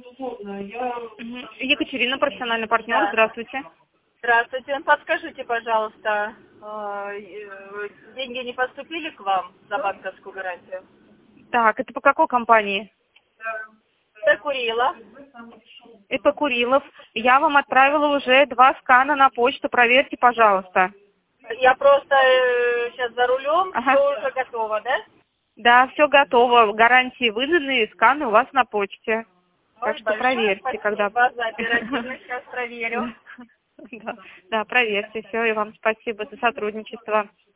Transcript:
Екатерина, профессиональный партнер. Да. Здравствуйте. Здравствуйте. Подскажите, пожалуйста, деньги не поступили к вам за банковскую гарантию? Так, это по какой компании? Закурила. Это Курилов. Я вам отправила уже 2 скана на почту. Проверьте, пожалуйста. Я просто сейчас за рулем, Ага. все уже готово, да? Да, все готово. Гарантии выданы, сканы у вас на почте. Так Ой, что большое проверьте, когда... спасибо за оперативность, сейчас проверю. Да, проверьте. Все, и вам спасибо за сотрудничество.